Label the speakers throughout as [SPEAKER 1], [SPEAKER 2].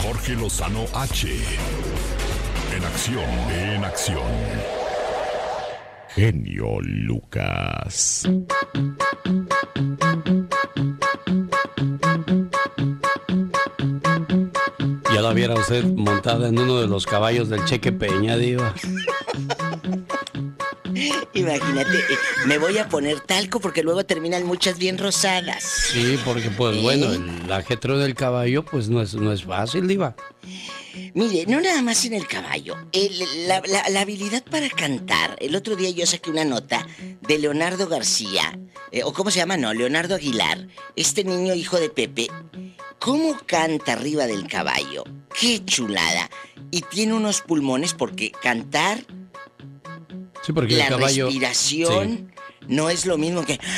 [SPEAKER 1] Jorge Lozano H. En acción, en acción. Genio Lucas.
[SPEAKER 2] Ya la viera usted montada en uno de los caballos del Cheque Peña, diva.
[SPEAKER 3] Imagínate, me voy a poner talco porque luego terminan muchas bien rosadas.
[SPEAKER 2] Sí, porque pues bueno, el ajetreo del caballo pues no es fácil, diva.
[SPEAKER 3] Mire, no nada más en el caballo, la habilidad para cantar. El otro día yo saqué una nota de Leonardo García, o ¿cómo se llama? No, Leonardo Aguilar, este niño hijo de Pepe. ¿Cómo canta arriba del caballo? ¡Qué chulada! Y tiene unos pulmones porque cantar...
[SPEAKER 2] Sí, porque
[SPEAKER 3] la
[SPEAKER 2] el caballo...
[SPEAKER 3] respiración no es lo mismo que...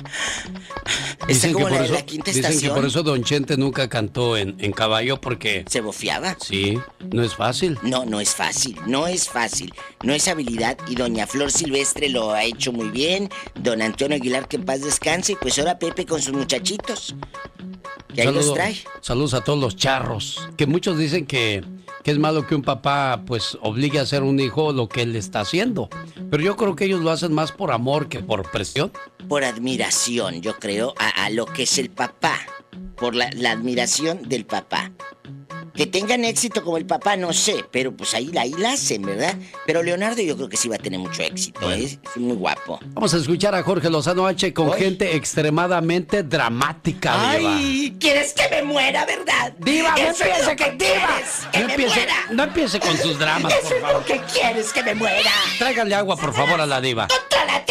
[SPEAKER 2] Dicen
[SPEAKER 3] como
[SPEAKER 2] que por
[SPEAKER 3] la,
[SPEAKER 2] eso,
[SPEAKER 3] la quinta
[SPEAKER 2] dicen
[SPEAKER 3] estación.
[SPEAKER 2] que por eso Don Chente nunca cantó en caballo porque...
[SPEAKER 3] ¿Se bofeaba?
[SPEAKER 2] Sí, no es fácil.
[SPEAKER 3] No es fácil, no es fácil. No es habilidad y doña Flor Silvestre lo ha hecho muy bien. Don Antonio Aguilar, que en paz descanse. Y pues ahora Pepe con sus muchachitos. Que ahí los trae.
[SPEAKER 2] Saludos a todos los charros. Que muchos dicen que es malo que un papá pues obligue a hacer un hijo lo que él está haciendo. Pero yo creo que ellos lo hacen más por amor que por presión.
[SPEAKER 3] Por admiración, yo creo, a lo que es el papá. Por la admiración del papá. Que tengan éxito como el papá, no sé, pero pues ahí la hacen, ¿verdad? Pero Leonardo yo creo que sí va a tener mucho éxito,
[SPEAKER 2] bueno.
[SPEAKER 3] Es muy guapo.
[SPEAKER 2] Vamos a escuchar a Jorge Lozano H con gente extremadamente dramática,
[SPEAKER 3] ¡Ay!
[SPEAKER 2] Diva.
[SPEAKER 3] ¿Quieres que me muera, verdad?
[SPEAKER 2] Diva, no
[SPEAKER 3] Eso es
[SPEAKER 2] empiece
[SPEAKER 3] lo que quieres, que me muera.
[SPEAKER 2] No empiece con sus dramas,
[SPEAKER 3] Eso
[SPEAKER 2] por
[SPEAKER 3] es
[SPEAKER 2] favor.
[SPEAKER 3] lo que quieres, que me muera.
[SPEAKER 2] Tráigale agua, por favor, a la diva.
[SPEAKER 3] ¡Contrólate!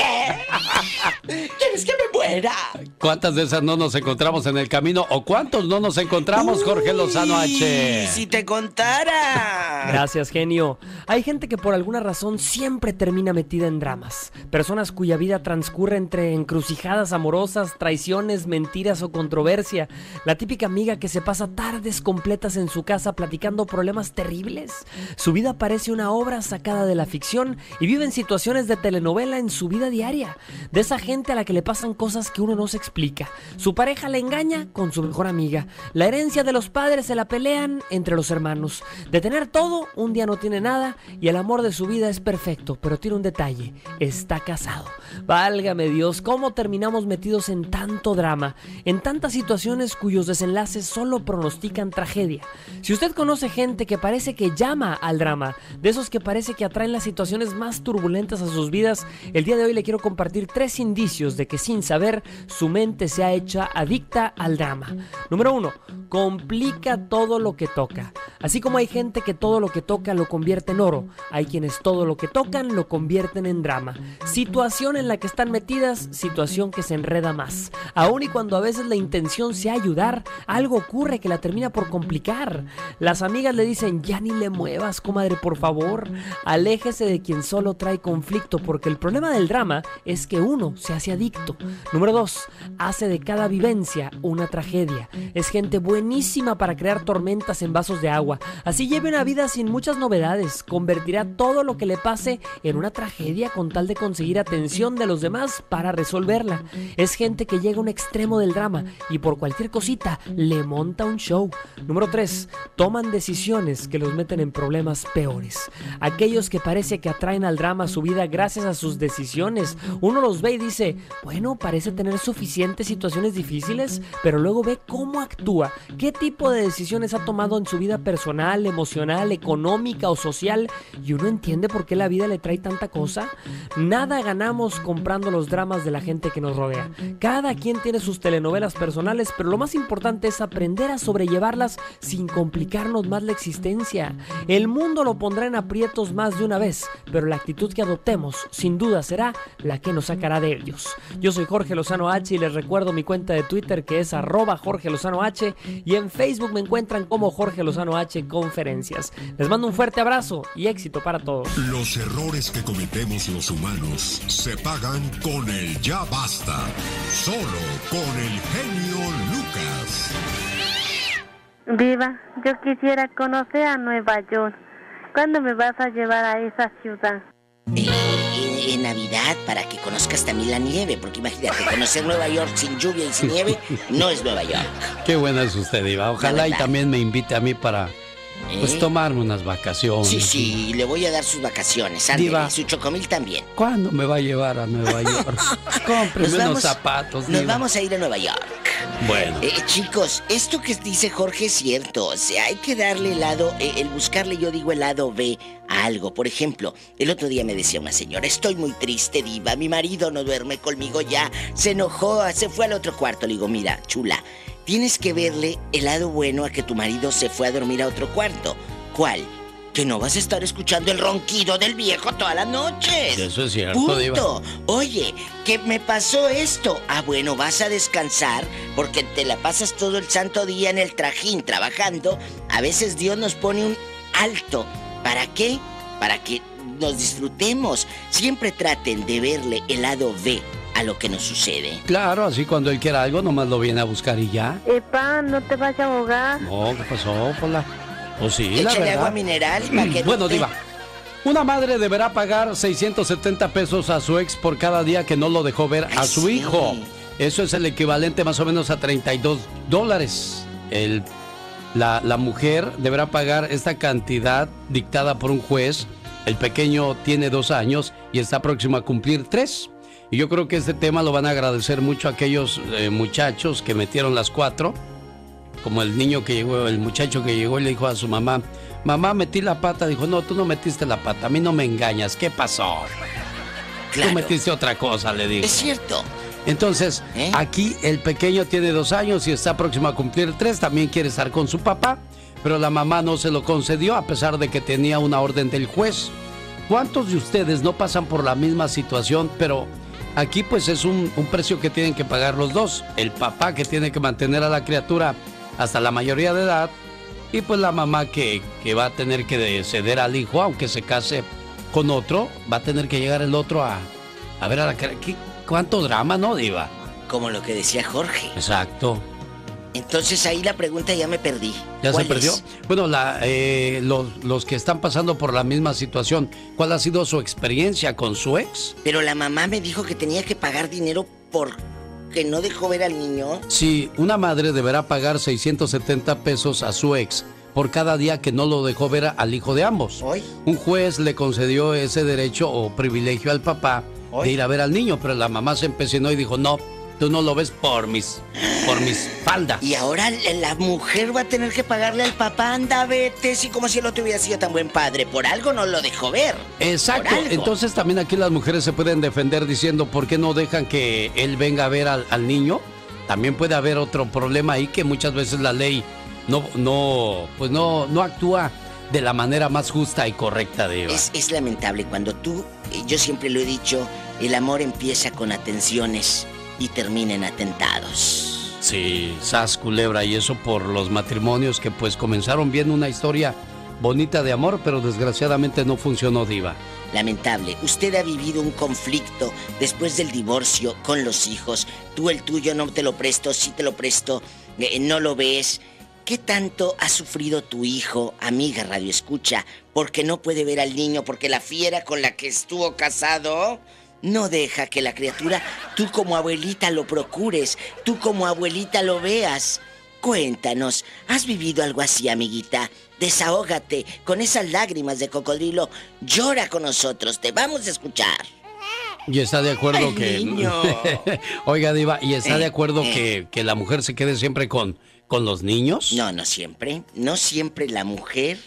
[SPEAKER 3] ¿Quieres que me muera?
[SPEAKER 2] ¿Cuántas de esas no nos encontramos en el camino? ¿O cuántos no nos encontramos, Jorge Lozano H?
[SPEAKER 3] Si te contara.
[SPEAKER 4] Gracias, genio. Hay gente que por alguna razón siempre termina metida en dramas. Personas cuya vida transcurre entre encrucijadas amorosas, traiciones, mentiras o controversia. La típica amiga que se pasa tardes completas en su casa platicando problemas terribles. Su vida parece una obra sacada de la ficción y vive en situaciones de telenovela en su vida diaria. De esa gente a la que le pasan cosas que uno no se explica. Su pareja le engaña con su mejor amiga. La herencia de los padres se la pelean entre los hermanos. De tener todo, un día no tiene nada y el amor de su vida es perfecto, pero tiene un detalle: está casado. Válgame Dios, ¿cómo terminamos metidos en tanto drama? En tantas situaciones cuyos desenlaces solo pronostican tragedia. Si usted conoce gente que parece que llama al drama, de esos que parece que atraen las situaciones más turbulentas a sus vidas, el día de hoy le quiero compartir 3 indicios de que sin saber su mente se ha hecho adicta al drama. Número 1, complica todo lo que toca. Así como hay gente que todo lo que toca lo convierte en oro, hay quienes todo lo que tocan lo convierten en drama. Situación en la que están metidas, situación que se enreda más. Aun y cuando a veces la intención sea ayudar, algo ocurre que la termina por complicar. Las amigas le dicen: ya ni le muevas, comadre, por favor. Aléjese de quien solo trae conflicto, porque el problema del drama es que uno se hace adicto. Número 2, hace de cada vivencia una tragedia. Es gente buenísima para crear tormentas en vasos de agua. Así lleve una vida sin muchas novedades. Convertirá todo lo que le pase en una tragedia con tal de conseguir atención de los demás para resolverla. Es gente que llega a un extremo del drama y por cualquier cosita le monta un show. Número 3, toman decisiones que los meten en problemas peores. Aquellos que parece que atraen al drama a su vida gracias a sus decisiones. Uno los ve y dice: bueno, parece tener suficientes situaciones difíciles, pero luego ve cómo actúa, qué tipo de decisiones ha tomado en su vida personal, emocional, económica o social, y uno entiende por qué la vida le trae tanta cosa. Nada ganamos comprando los dramas de la gente que nos rodea. Cada quien tiene sus telenovelas personales, pero lo más importante es aprender a sobrellevarlas sin complicarnos más la existencia. El mundo lo pondrá en aprietos más de una vez, pero la actitud que adoptemos sin duda será la que nos sacará de ellos. Yo soy Jorge Lozano H y les recuerdo mi cuenta de Twitter, que es @Jorge Lozano H, y en Facebook me encuentran como Jorge Lozano H Conferencias. Les mando un fuerte abrazo y éxito para todos.
[SPEAKER 1] Los errores que cometemos los humanos se pagan con el ya basta. Solo con el genio Lucas.
[SPEAKER 5] Viva, yo quisiera conocer a Nueva York. ¿Cuándo me vas a llevar a esa ciudad?
[SPEAKER 3] En Navidad, para que conozcas también la nieve, porque imagínate, conocer Nueva York sin lluvia y sin nieve no es Nueva York.
[SPEAKER 2] Qué buena es usted, Diva. Ojalá y también me invite a mí para Pues tomarme unas vacaciones.
[SPEAKER 3] Sí, le voy a dar sus vacaciones. Ándele,
[SPEAKER 2] Diva.
[SPEAKER 3] su chocomil también.
[SPEAKER 2] ¿Cuándo me va a llevar a Nueva York? Cómpreme unos zapatos,
[SPEAKER 3] Nos
[SPEAKER 2] Diva.
[SPEAKER 3] vamos a ir a Nueva York.
[SPEAKER 2] Bueno.
[SPEAKER 3] Chicos, esto que dice Jorge es cierto. O sea, hay que darle el lado, el buscarle, yo digo, el lado B a algo. Por ejemplo, el otro día me decía una señora, estoy muy triste, Diva, mi marido no duerme conmigo ya, se enojó, se fue al otro cuarto. Le digo, mira, chula, tienes que verle el lado bueno a que tu marido se fue a dormir a otro cuarto. ¿Cuál? Que no vas a estar escuchando el ronquido del viejo todas las noches.
[SPEAKER 2] Eso es cierto,
[SPEAKER 3] Punto.
[SPEAKER 2] Diva.
[SPEAKER 3] Oye, que me pasó esto. Ah, bueno, vas a descansar porque te la pasas todo el santo día en el trajín trabajando. A veces Dios nos pone un alto. ¿Para qué? Para que nos disfrutemos. Siempre traten de verle el lado B a lo que nos sucede.
[SPEAKER 2] Claro, así cuando él quiera algo, nomás lo viene a buscar y ya.
[SPEAKER 5] Epa, no te vayas a ahogar.
[SPEAKER 2] No, ¿qué pasó, Pola? Pues sí, la
[SPEAKER 3] Échale
[SPEAKER 2] verdad.
[SPEAKER 3] agua mineral para que
[SPEAKER 2] Bueno,
[SPEAKER 3] no te...
[SPEAKER 2] Diva, una madre deberá pagar 670 pesos a su ex por cada día que no lo dejó ver a su
[SPEAKER 3] sí.
[SPEAKER 2] hijo. Eso es el equivalente más o menos a $32. La mujer deberá pagar esta cantidad dictada por un juez. El pequeño tiene 2 años y está próximo a cumplir 3. Y yo creo que este tema lo van a agradecer mucho aquellos muchachos que metieron las 4. Como el niño que llegó, el muchacho que llegó y le dijo a su mamá, mamá, metí la pata. Dijo, no, tú no metiste la pata, a mí no me engañas, ¿qué pasó?
[SPEAKER 3] Claro.
[SPEAKER 2] Tú metiste otra cosa, le dijo.
[SPEAKER 3] Es cierto.
[SPEAKER 2] Entonces, aquí el pequeño tiene 2 años y está próximo a cumplir 3, también quiere estar con su papá, pero la mamá no se lo concedió a pesar de que tenía una orden del juez. ¿Cuántos de ustedes no pasan por la misma situación, pero aquí pues es un precio que tienen que pagar los dos? El papá que tiene que mantener a la criatura hasta la mayoría de edad y pues la mamá que va a tener que ceder al hijo, aunque se case con otro, va a tener que llegar el otro a ver a la criatura. ¿Cuánto drama, no, Diva?
[SPEAKER 3] Como lo que decía Jorge.
[SPEAKER 2] Exacto.
[SPEAKER 3] Entonces ahí la pregunta ya me perdí.
[SPEAKER 2] ¿Ya se
[SPEAKER 3] ¿Cuál
[SPEAKER 2] perdió?
[SPEAKER 3] es?
[SPEAKER 2] Bueno, los que están pasando por la misma situación, ¿cuál ha sido su experiencia con su ex?
[SPEAKER 3] Pero la mamá me dijo que tenía que pagar dinero porque no dejó ver al niño.
[SPEAKER 2] Sí, una madre deberá pagar 670 pesos a su ex por cada día que no lo dejó ver al hijo de ambos.
[SPEAKER 3] ¿Hoy?
[SPEAKER 2] Un juez le concedió ese derecho o privilegio al papá de ir a ver al niño, pero la mamá se empecinó y dijo, no, tú no lo ves por mis faldas.
[SPEAKER 3] Y ahora la mujer va a tener que pagarle al papá, anda, vete, si como si el otro hubiera sido tan buen padre. Por algo no lo dejó ver.
[SPEAKER 2] Exacto,
[SPEAKER 3] Por algo.
[SPEAKER 2] entonces también aquí las mujeres se pueden defender diciendo, ¿por qué no dejan que él venga a ver al niño? También puede haber otro problema ahí que muchas veces la ley no actúa de la manera más justa y correcta, Diva.
[SPEAKER 3] Es lamentable cuando tú, yo siempre lo he dicho, el amor empieza con atenciones y termina en atentados.
[SPEAKER 2] Sí, sas culebra, y eso por los matrimonios que pues comenzaron bien una historia bonita de amor, pero desgraciadamente no funcionó, Diva.
[SPEAKER 3] Lamentable. Usted ha vivido un conflicto después del divorcio con los hijos. Tú el tuyo no te lo presto, sí te lo presto, no lo ves. ¿Qué tanto ha sufrido tu hijo, amiga Radio Escucha, porque no puede ver al niño, porque la fiera con la que estuvo casado no deja que la criatura, tú como abuelita lo procures, tú como abuelita lo veas? Cuéntanos, ¿has vivido algo así, amiguita? Desahógate con esas lágrimas de cocodrilo, llora con nosotros, te vamos a escuchar.
[SPEAKER 2] ¿Y está de acuerdo
[SPEAKER 3] ¡Ay,
[SPEAKER 2] que...
[SPEAKER 3] niño!
[SPEAKER 2] Oiga, Diva, ¿y está de acuerdo que la mujer se quede siempre con los niños?
[SPEAKER 3] No, no siempre. No siempre la mujer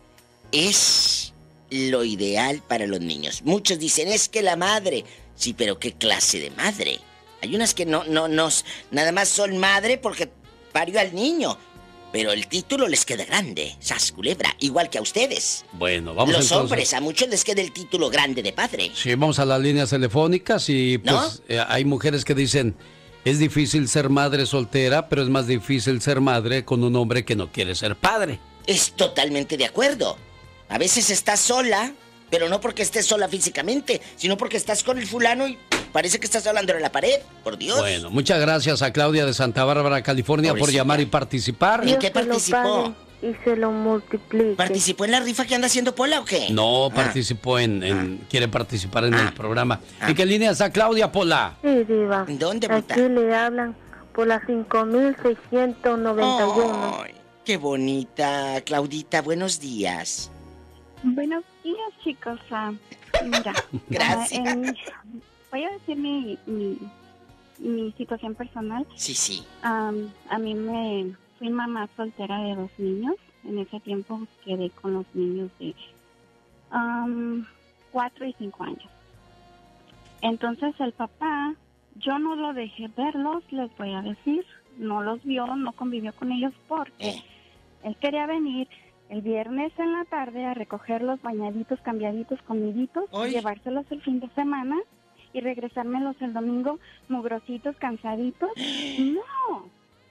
[SPEAKER 3] es lo ideal para los niños. Muchos dicen, es que la madre... Sí, pero ¿qué clase de madre? Hay unas que no, nada más son madre porque parió al niño. Pero el título les queda grande, sas culebra, igual que a ustedes.
[SPEAKER 2] Bueno, vamos
[SPEAKER 3] Los
[SPEAKER 2] entonces.
[SPEAKER 3] hombres, a muchos les queda el título grande de padre.
[SPEAKER 2] Sí, vamos a las líneas telefónicas y pues hay mujeres que dicen, es difícil ser madre soltera, pero es más difícil ser madre con un hombre que no quiere ser padre.
[SPEAKER 3] Es totalmente de acuerdo. A veces estás sola, pero no porque estés sola físicamente, sino porque estás con el fulano y parece que estás hablando en la pared, por Dios.
[SPEAKER 2] Bueno, muchas gracias a Claudia de Santa Bárbara, California, por
[SPEAKER 3] Pobrecita.
[SPEAKER 2] llamar y participar.
[SPEAKER 3] ¿En
[SPEAKER 5] Dios
[SPEAKER 3] qué
[SPEAKER 5] se lo
[SPEAKER 3] participó?
[SPEAKER 5] pague y se lo multiplique.
[SPEAKER 3] ¿Participó en la rifa que anda haciendo Pola o qué?
[SPEAKER 2] No, participó quiere participar en el programa.
[SPEAKER 3] Ah.
[SPEAKER 2] ¿En qué línea está Claudia, Pola?
[SPEAKER 5] Sí, diva.
[SPEAKER 3] ¿Dónde, puta?
[SPEAKER 5] Aquí le hablan por la 5691.
[SPEAKER 3] Ay, Qué bonita, Claudita, buenos días.
[SPEAKER 6] Buenos días, chicos. Mira,
[SPEAKER 3] Gracias.
[SPEAKER 6] Voy a decir mi situación personal.
[SPEAKER 3] Sí.
[SPEAKER 6] A mí fui mamá soltera de 2 niños. En ese tiempo quedé con los niños de 4 y 5 años. Entonces el papá, yo no lo dejé verlos, les voy a decir. No los vio, no convivió con ellos porque él quería venir el viernes en la tarde a recogerlos bañaditos, cambiaditos, comiditos, llevárselos el fin de semana y regresármelos el domingo mugrositos, cansaditos. No.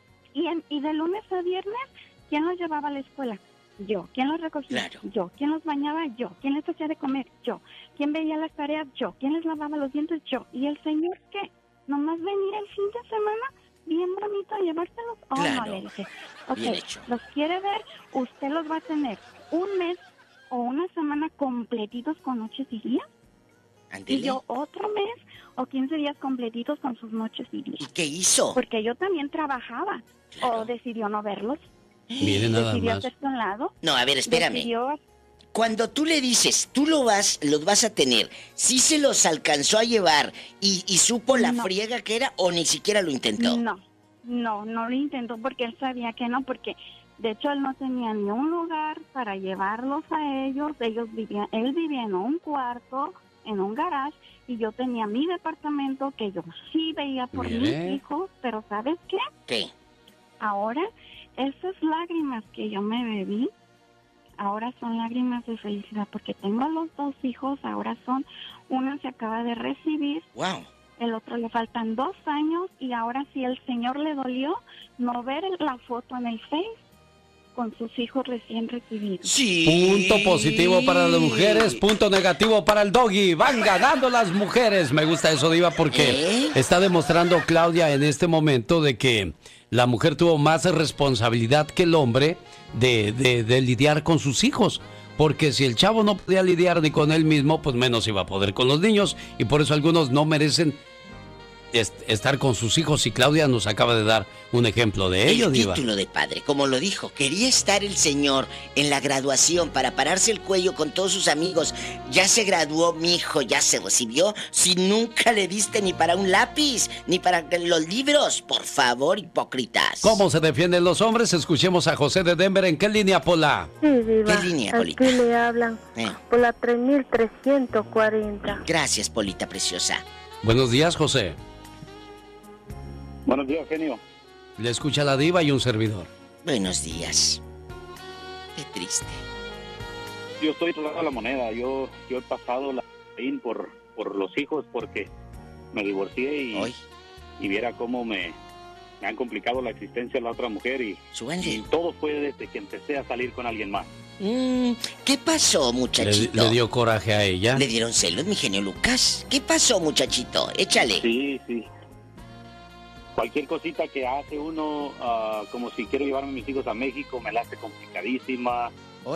[SPEAKER 6] Y de lunes a viernes, ¿quién los llevaba a la escuela? Yo. ¿Quién los recogía?
[SPEAKER 3] Claro.
[SPEAKER 6] Yo. ¿Quién los bañaba? Yo. ¿Quién les hacía de comer? Yo. ¿Quién veía las tareas? Yo. ¿Quién les lavaba los dientes? Yo. ¿Y el señor qué? ¿Nomás venir el fin de semana? Bien bonito a llevárselos. Oh,
[SPEAKER 3] Claro.
[SPEAKER 6] no, le dije.
[SPEAKER 3] Bien
[SPEAKER 6] Ok,
[SPEAKER 3] hecho.
[SPEAKER 6] los quiere ver, usted los va a tener un mes o una semana completitos con noches y días.
[SPEAKER 3] Ándele.
[SPEAKER 6] Y yo otro mes o 15 días completitos con sus noches y
[SPEAKER 3] ¿Y
[SPEAKER 6] días.
[SPEAKER 3] qué hizo?
[SPEAKER 6] Porque yo también trabajaba.
[SPEAKER 3] Claro.
[SPEAKER 6] O decidió no verlos.
[SPEAKER 2] Mire nada
[SPEAKER 6] Decidió
[SPEAKER 2] más.
[SPEAKER 6] hacerse a un lado.
[SPEAKER 3] No, a ver, espérame.
[SPEAKER 6] Decidió...
[SPEAKER 3] Cuando tú le dices, tú los vas a tener, ¿sí se los alcanzó a llevar y supo la
[SPEAKER 6] No.
[SPEAKER 3] friega que era o ni siquiera lo intentó?
[SPEAKER 6] No lo intentó porque él sabía que no, porque de hecho él no tenía ni un lugar para llevarlos a ellos. Él vivía en un cuarto, en un garage, y yo tenía mi departamento que yo sí veía por
[SPEAKER 2] Mire.
[SPEAKER 6] mis hijos, pero ¿sabes qué?
[SPEAKER 3] ¿Qué?
[SPEAKER 6] Ahora, esas lágrimas que yo me bebí, ahora son lágrimas de felicidad, porque tengo los 2 hijos, ahora una se acaba de recibir,
[SPEAKER 3] Wow.
[SPEAKER 6] el otro le faltan 2 años, y ahora sí el señor le dolió no ver la foto en el Face con sus hijos recién recibidos.
[SPEAKER 3] Sí.
[SPEAKER 2] Punto positivo para las mujeres, punto negativo para el doggy. Van ganando las mujeres. Me gusta eso, Diva, porque está demostrando Claudia en este momento de que la mujer tuvo más responsabilidad que el hombre de lidiar con sus hijos. Porque si el chavo no podía lidiar ni con él mismo, pues menos iba a poder con los niños. Y por eso algunos no merecen estar con sus hijos, y Claudia nos acaba de dar un ejemplo de ello,
[SPEAKER 3] El
[SPEAKER 2] Diva.
[SPEAKER 3] título de padre, como lo dijo, quería estar el señor en la graduación para pararse el cuello con todos sus amigos. Ya se graduó mi hijo, ya se recibió, si nunca le diste ni para un lápiz, ni para los libros. Por favor, hipócritas.
[SPEAKER 2] ¿Cómo se defienden los hombres? Escuchemos a José de Denver. ¿En qué línea, Pola?
[SPEAKER 5] Sí, Diva.
[SPEAKER 3] ¿Qué línea,
[SPEAKER 5] Aquí
[SPEAKER 3] Polita?
[SPEAKER 5] le hablan por la 3340.
[SPEAKER 3] Gracias, Polita preciosa.
[SPEAKER 2] Buenos días, José.
[SPEAKER 7] Buenos días, genio.
[SPEAKER 2] Le escucha la Diva y un servidor.
[SPEAKER 3] Buenos días. Qué triste.
[SPEAKER 7] Yo estoy de la moneda. Yo he pasado la por los hijos porque me divorcié y viera cómo me han complicado la existencia de la otra mujer y todo fue desde que empecé a salir con alguien más.
[SPEAKER 3] ¿Qué pasó, muchachito?
[SPEAKER 2] ¿Le dio coraje a ella?
[SPEAKER 3] ¿Le dieron celos, mi genio Lucas? ¿Qué pasó, muchachito? Échale.
[SPEAKER 7] Sí. Cualquier cosita que hace uno, como si quiero llevarme a mis hijos a México, me la hace complicadísima.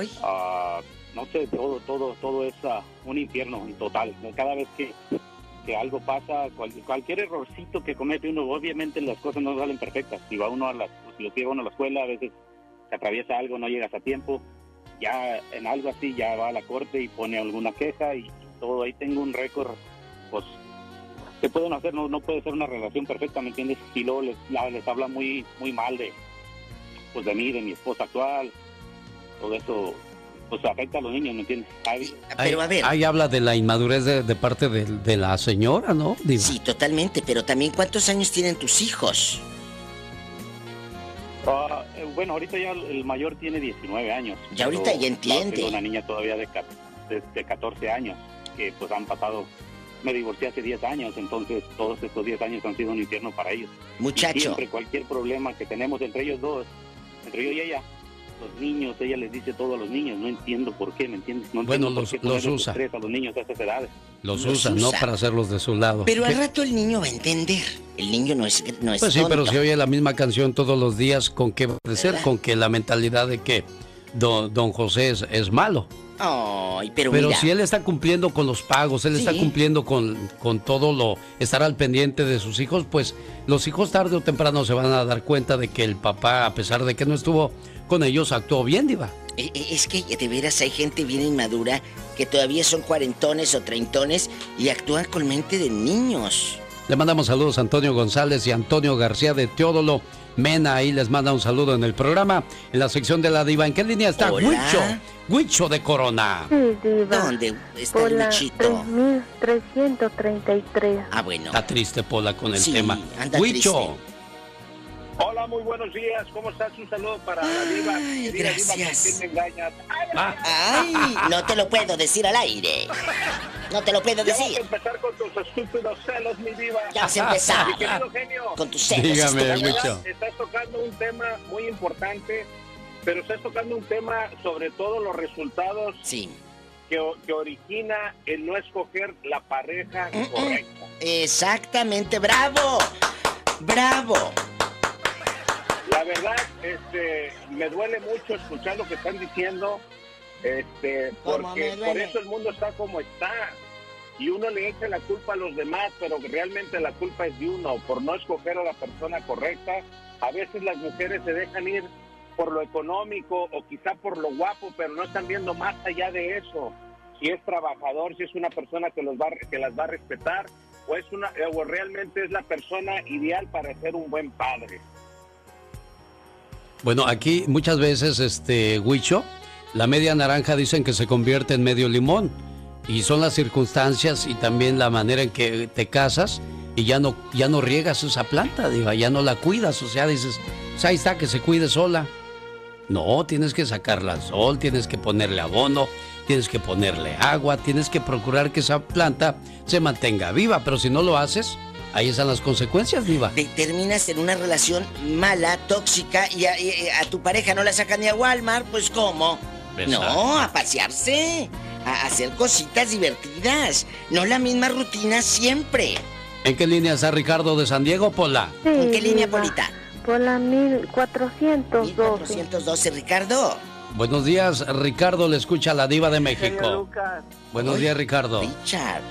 [SPEAKER 7] No sé, todo es un infierno en total. Cada vez que algo pasa, cualquier errorcito que comete uno, obviamente las cosas no salen perfectas. Si va uno si lo lleva uno a la escuela, a veces se atraviesa algo, no llegas a tiempo. Ya en algo así, ya va a la corte y pone alguna queja y todo. Ahí tengo un récord, pues, ¿qué pueden hacer? No puede ser una relación perfecta, ¿me entiendes? Y luego les habla muy mal de mí, de mi esposa actual. Todo eso, pues, afecta a los niños, ¿me entiendes?
[SPEAKER 3] Pero a ver.
[SPEAKER 2] Ahí habla de la inmadurez de parte de la señora, ¿no, Diva?
[SPEAKER 3] Sí, totalmente, pero también ¿cuántos años tienen tus hijos?
[SPEAKER 7] Bueno, ahorita ya el mayor tiene 19 años.
[SPEAKER 3] Ya ahorita ya entiende.
[SPEAKER 7] Tengo una niña todavía de 14 años, que pues han pasado... Me divorcié hace 10 años, entonces todos estos 10 años han sido un infierno para ellos.
[SPEAKER 3] Muchacho.
[SPEAKER 7] Y siempre cualquier problema que tenemos entre ellos dos, entre yo y ella, los niños, ella les dice todo a los niños, no entiendo por qué, ¿me entiendes? No
[SPEAKER 2] Bueno,
[SPEAKER 7] entiendo por qué
[SPEAKER 2] los
[SPEAKER 7] ponerles
[SPEAKER 2] usa.
[SPEAKER 7] estrés a los niños a esas edades.
[SPEAKER 2] Los usan, ¿no? Para hacerlos de su lado.
[SPEAKER 3] Pero
[SPEAKER 2] ¿Qué?
[SPEAKER 3] al rato el niño va a entender. El niño no es
[SPEAKER 2] Pues sí,
[SPEAKER 3] tonto.
[SPEAKER 2] pero si oye la misma canción todos los días, ¿con qué va a crecer?
[SPEAKER 3] ¿Verdad?
[SPEAKER 2] Con que la mentalidad de que don José es malo.
[SPEAKER 3] Ay, pero
[SPEAKER 2] mira.
[SPEAKER 3] mira.
[SPEAKER 2] Si él está cumpliendo con los pagos, él está cumpliendo con todo estar al pendiente de sus hijos, pues los hijos tarde o temprano se van a dar cuenta de que el papá, a pesar de que no estuvo con ellos, actuó bien, Diva.
[SPEAKER 3] Es que de veras hay gente bien inmadura que todavía son cuarentones o treintones y actúan con mente de niños.
[SPEAKER 2] Le mandamos saludos a Antonio González y Antonio García de Teódolo Mena. Ahí les manda un saludo en el programa, en la sección de la Diva. ¿En qué línea está? Huicho de Corona.
[SPEAKER 5] Sí, Diva.
[SPEAKER 3] ¿Dónde está
[SPEAKER 5] Pola,
[SPEAKER 3] el Huichito?
[SPEAKER 5] 3333.
[SPEAKER 3] Ah, bueno.
[SPEAKER 2] Está triste, Pola, con el tema. Huicho.
[SPEAKER 3] Triste.
[SPEAKER 7] Hola, muy buenos días. ¿Cómo estás? Un saludo para la Diva.
[SPEAKER 3] Ay, gracias.
[SPEAKER 7] Diva, ¿con quién me engañas?
[SPEAKER 3] Ay, no te lo puedo decir al aire. No te lo puedo decir.
[SPEAKER 7] Ya vas a empezar con tus estúpidos celos, mi Diva.
[SPEAKER 3] Ya vas a empezar.
[SPEAKER 7] Mi querido genio.
[SPEAKER 3] Con tus celos.
[SPEAKER 2] Dígame, Huicho.
[SPEAKER 7] Estás tocando un tema muy importante, pero estás tocando un tema sobre todo los resultados que origina el no escoger la pareja correcta.
[SPEAKER 3] Exactamente. ¡Bravo! ¡Bravo!
[SPEAKER 7] La verdad, me duele mucho escuchar lo que están diciendo, porque por eso el mundo está como está. Y uno le echa la culpa a los demás, pero realmente la culpa es de uno, por no escoger a la persona correcta. A veces las mujeres se dejan ir por lo económico o quizá por lo guapo, pero no están viendo más allá de eso. Si es trabajador, si es una persona que las va a respetar, o realmente es la persona ideal para ser un buen padre.
[SPEAKER 2] Bueno, aquí muchas veces, Huicho, la media naranja dicen que se convierte en medio limón. Y son las circunstancias y también la manera en que te casas y ya no riegas esa planta, Diva, ya no la cuidas. O sea, dices, pues ahí está, que se cuide sola. No, tienes que sacarla al sol, tienes que ponerle abono, tienes que ponerle agua, tienes que procurar que esa planta se mantenga viva. Pero si no lo haces, ahí están las consecuencias, Diva.
[SPEAKER 3] Terminas en una relación mala, tóxica, y a tu pareja no la sacan ni a Walmart, pues ¿cómo?
[SPEAKER 2] Exacto.
[SPEAKER 3] No, a pasearse, a hacer cositas divertidas, no la misma rutina siempre.
[SPEAKER 2] ¿En qué línea está Ricardo de San Diego, Pola?
[SPEAKER 5] Sí,
[SPEAKER 3] ¿En qué línea,
[SPEAKER 5] Diva.
[SPEAKER 3] Polita?
[SPEAKER 5] Pola 1412.
[SPEAKER 3] 1412, Ricardo.
[SPEAKER 2] Buenos días, Ricardo, le escucha la Diva de México.
[SPEAKER 8] Señor Lucas.
[SPEAKER 2] Buenos días, Ricardo.
[SPEAKER 3] Richard.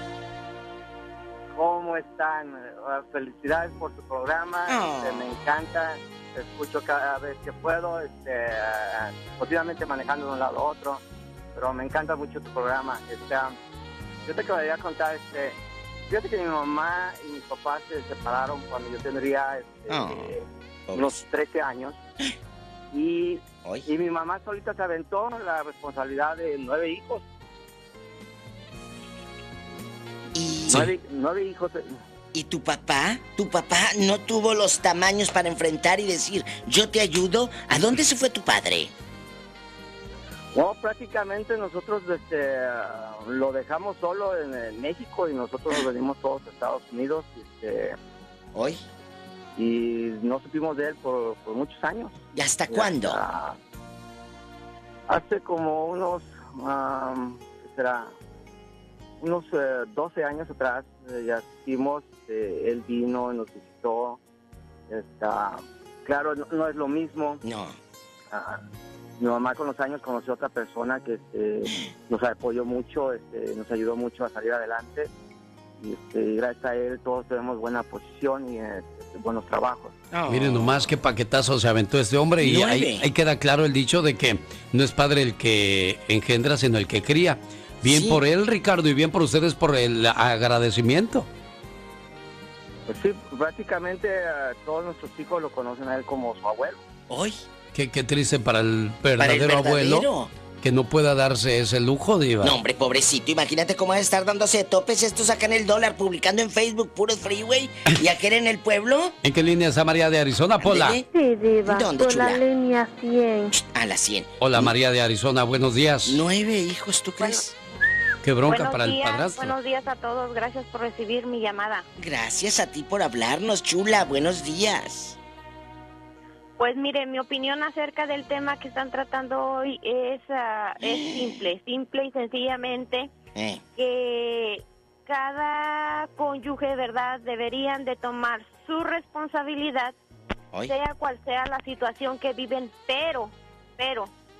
[SPEAKER 8] ¿Cómo están? Felicidades por tu programa. Me encanta. Te escucho cada vez que puedo, continuamente manejando de un lado a otro. Pero me encanta mucho tu programa. Yo te quería contar, fíjate que mi mamá y mis papás se separaron cuando yo tendría unos 13 años. Y mi mamá solita se aventó la responsabilidad de 9 hijos.
[SPEAKER 3] Y
[SPEAKER 8] 9 hijos.
[SPEAKER 3] ¿Y tu papá? ¿Tu papá no tuvo los tamaños para enfrentar y decir, yo te ayudo? ¿A dónde se fue tu padre?
[SPEAKER 8] No, prácticamente nosotros lo dejamos solo en México y nosotros nos venimos todos a Estados Unidos.
[SPEAKER 3] ¿Hoy?
[SPEAKER 8] Y no supimos de él por muchos años.
[SPEAKER 3] ¿Y hasta cuándo?
[SPEAKER 8] Hace como unos, ¿qué será? Unos 12 años atrás ya supimos, él vino, nos visitó. Claro, no es lo mismo.
[SPEAKER 3] No.
[SPEAKER 8] Mi mamá con los años conoció a otra persona que nos apoyó mucho, nos ayudó mucho a salir adelante. Y gracias a él todos tenemos buena posición y buenos trabajos.
[SPEAKER 2] Miren nomás qué paquetazo se aventó este hombre. Y ahí queda claro el dicho de que no es padre el que engendra, sino el que cría. Bien por él, Ricardo, y bien por ustedes por el agradecimiento.
[SPEAKER 8] Pues sí, prácticamente todos nuestros hijos lo conocen a él como su abuelo.
[SPEAKER 3] ¿Hoy?
[SPEAKER 2] Qué triste para el verdadero abuelo que no pueda darse ese lujo, Diva.
[SPEAKER 3] No, hombre, pobrecito, imagínate cómo va a estar dándose topes. Estos sacan el dólar publicando en Facebook puros freeway y aquel en el pueblo.
[SPEAKER 2] ¿En qué línea está María de Arizona, Pola?
[SPEAKER 5] Sí, Diva.
[SPEAKER 3] ¿Dónde,
[SPEAKER 5] por
[SPEAKER 3] chula?
[SPEAKER 5] la línea 100.
[SPEAKER 3] A la 100.
[SPEAKER 2] Hola, María de Arizona, buenos días.
[SPEAKER 3] 9 hijos, ¿tú crees?
[SPEAKER 2] Qué bronca para el padrastro.
[SPEAKER 6] Buenos días a todos, gracias por recibir mi llamada.
[SPEAKER 3] Gracias a ti por hablarnos, chula, buenos días.
[SPEAKER 6] Pues mire, mi opinión acerca del tema que están tratando hoy es simple y sencillamente que cada cónyuge, ¿verdad?, deberían de tomar su responsabilidad, sea cual sea la situación que viven, pero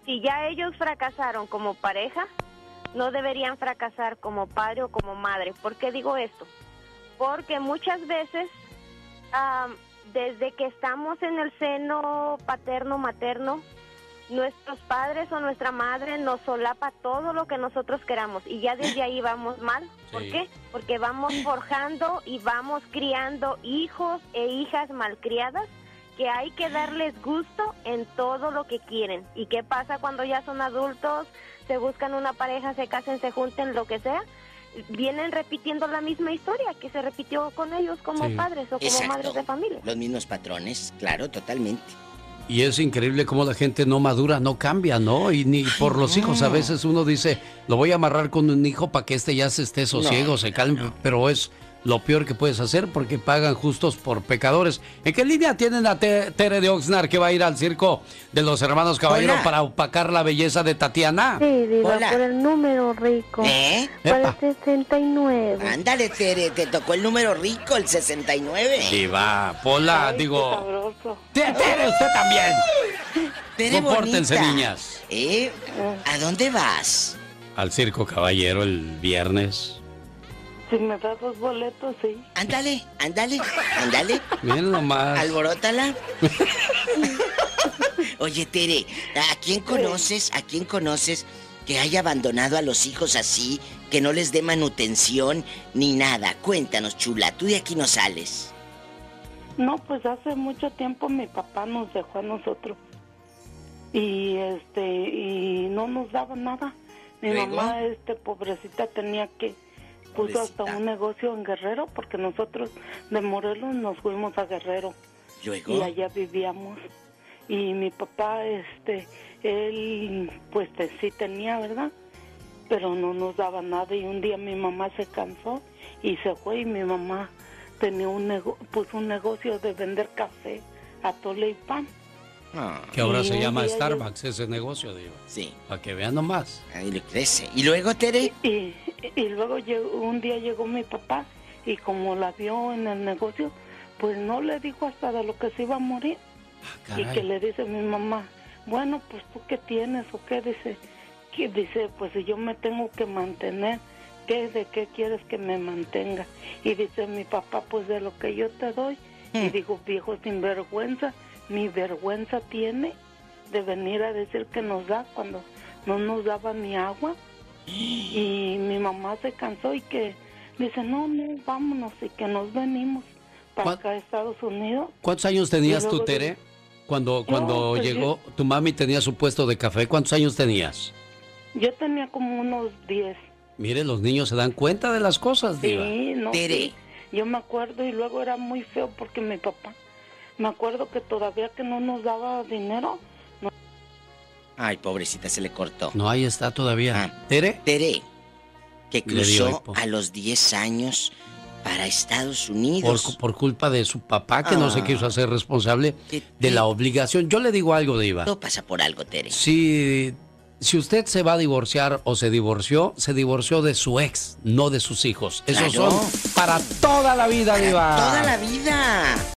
[SPEAKER 9] si ya ellos fracasaron como pareja, no deberían fracasar como padre o como madre. ¿Por qué digo esto? Porque muchas veces, desde que estamos en el seno paterno-materno, nuestros padres o nuestra madre nos solapa todo lo que nosotros queramos y ya desde ahí vamos mal. ¿Por qué? Porque vamos forjando y vamos criando hijos e hijas malcriadas que hay que darles gusto en todo lo que quieren. ¿Y qué pasa cuando ya son adultos, se buscan una pareja, se casen, se junten, lo que sea? Vienen repitiendo la misma historia que se repitió con ellos como padres o como madres de familia.
[SPEAKER 3] Los mismos patrones, claro, totalmente.
[SPEAKER 2] Y es increíble cómo la gente no madura, no cambia, ¿no? Y ni por los hijos. A veces uno dice, lo voy a amarrar con un hijo para que ya se esté sosiego, se calme. Pero es lo peor que puedes hacer porque pagan justos por pecadores. ¿En qué línea tienen a Tere de Oxnard que va a ir al circo de los hermanos Caballero para opacar la belleza de Tatiana?
[SPEAKER 5] Sí, Diva, por el número rico. Por el 69.
[SPEAKER 3] Ándale, Tere, te tocó el número rico, el 69.
[SPEAKER 2] Diva, Pola, digo... Tere, usted también.
[SPEAKER 3] Tere,
[SPEAKER 2] compórtense,
[SPEAKER 3] bonita.
[SPEAKER 2] niñas.
[SPEAKER 3] ¿A dónde vas?
[SPEAKER 2] Al circo Caballero el viernes.
[SPEAKER 10] Si me das 2 boletos, sí.
[SPEAKER 3] Ándale.
[SPEAKER 2] Miren nomás.
[SPEAKER 3] Alborótala. Oye, Tere, ¿a quién conoces que haya abandonado a los hijos así, que no les dé manutención ni nada? Cuéntanos, chula, tú de aquí no sales.
[SPEAKER 10] No, pues hace mucho tiempo mi papá nos dejó a nosotros. Y no nos daba nada. Mi mamá, pobrecita, tenía que... Puso hasta un negocio en Guerrero, porque nosotros de Morelos nos fuimos a Guerrero.
[SPEAKER 3] ¿Luego?
[SPEAKER 10] Y allá vivíamos. Y mi papá, él, pues sí tenía, ¿verdad? Pero no nos daba nada. Y un día mi mamá se cansó y se fue. Y mi mamá tenía puso un negocio de vender café, atole y pan.
[SPEAKER 2] Que ahora se llama Starbucks, ese negocio, digo.
[SPEAKER 3] Sí.
[SPEAKER 2] Para que vean nomás.
[SPEAKER 3] Ahí le crece. ¿Y luego, Tere?
[SPEAKER 10] Y luego un día llegó mi papá y como la vio en el negocio, pues no le dijo hasta de lo que se iba a morir. Y que le dice mi mamá, bueno, pues tú qué tienes o qué, dice, pues si yo me tengo que mantener, ¿de qué quieres que me mantenga? Y dice mi papá, pues de lo que yo te doy. Y digo, viejo sinvergüenza, mi vergüenza tiene de venir a decir que nos da cuando no nos daba ni agua. Y mi mamá se cansó y que dice, no, vámonos, y que nos venimos para acá a Estados Unidos.
[SPEAKER 2] ¿Cuántos años tenías tú, Tere? Cuando
[SPEAKER 10] pues
[SPEAKER 2] llegó tu mami tenía su puesto de café, ¿cuántos años tenías?
[SPEAKER 10] Yo tenía como unos 10.
[SPEAKER 2] Mire, los niños se dan cuenta de las cosas, Diva.
[SPEAKER 10] Sí, no,
[SPEAKER 3] Tere.
[SPEAKER 10] Sí. Yo me acuerdo y luego era muy feo porque mi papá, me acuerdo que todavía que no nos daba dinero. No.
[SPEAKER 3] Ay, pobrecita, se le cortó.
[SPEAKER 2] No, ahí está todavía. ¿Tere?
[SPEAKER 3] Tere, que cruzó a los 10 años para Estados Unidos.
[SPEAKER 2] Por culpa de su papá, que no se quiso hacer responsable de la obligación. Yo le digo algo, Diva.
[SPEAKER 3] Todo pasa por algo, Tere.
[SPEAKER 2] Si usted se va a divorciar o se divorció de su ex, no de sus hijos. Esos son para toda la vida, Diva.
[SPEAKER 3] Toda la vida.